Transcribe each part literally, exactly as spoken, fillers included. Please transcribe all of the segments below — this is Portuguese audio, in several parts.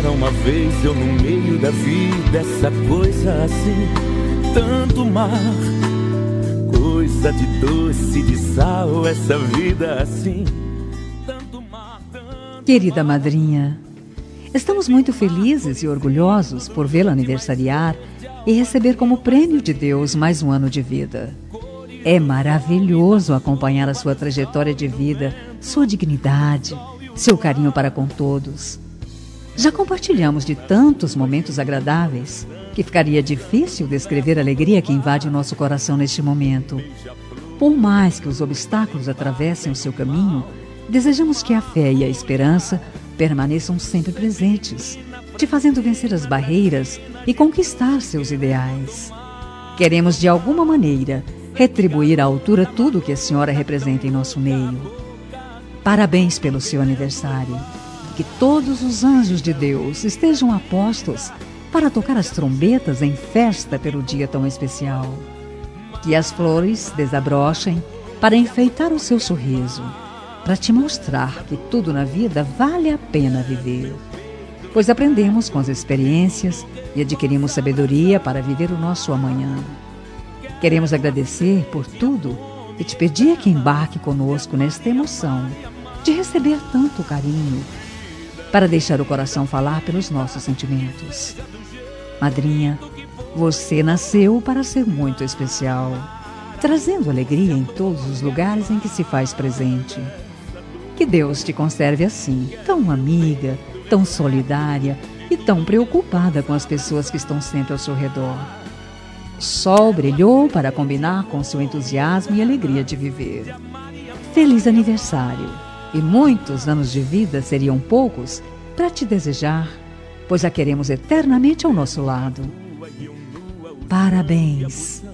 Era uma vez eu no meio da vida, essa coisa assim, tanto mar, coisa de doce, de sal, essa vida assim, tanto mar, tanto... Querida madrinha, estamos muito felizes e orgulhosos por vê-la aniversariar e receber como prêmio de Deus mais um ano de vida. É maravilhoso acompanhar a sua trajetória de vida, sua dignidade, seu carinho para com todos. Já compartilhamos de tantos momentos agradáveis que ficaria difícil descrever a alegria que invade o nosso coração neste momento. Por mais que os obstáculos atravessem o seu caminho, desejamos que a fé e a esperança permaneçam sempre presentes, te fazendo vencer as barreiras e conquistar seus ideais. Queremos, de alguma maneira, retribuir à altura tudo que a senhora representa em nosso meio. Parabéns pelo seu aniversário. Que todos os anjos de Deus estejam a postos para tocar as trombetas em festa pelo dia tão especial. Que as flores desabrochem para enfeitar o seu sorriso, para te mostrar que tudo na vida vale a pena viver. Pois aprendemos com as experiências e adquirimos sabedoria para viver o nosso amanhã. Queremos agradecer por tudo e te pedir que embarque conosco nesta emoção de receber tanto carinho, para deixar o coração falar pelos nossos sentimentos. Madrinha, você nasceu para ser muito especial, trazendo alegria em todos os lugares em que se faz presente. Que Deus te conserve assim, tão amiga, tão solidária e tão preocupada com as pessoas que estão sempre ao seu redor. O sol brilhou para combinar com seu entusiasmo e alegria de viver. Feliz aniversário! E muitos anos de vida seriam poucos para te desejar, pois a queremos eternamente ao nosso lado. Parabéns!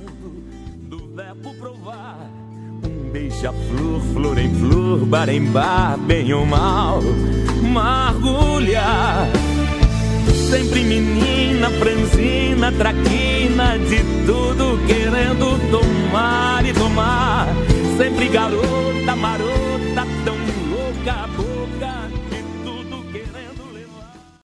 Um beija-flor, flor em flor, bar em bar, bem ou mal, mergulhar. Sempre menina, franzina, traquina, de tudo querendo tomar e tomar. Sempre garota, marota.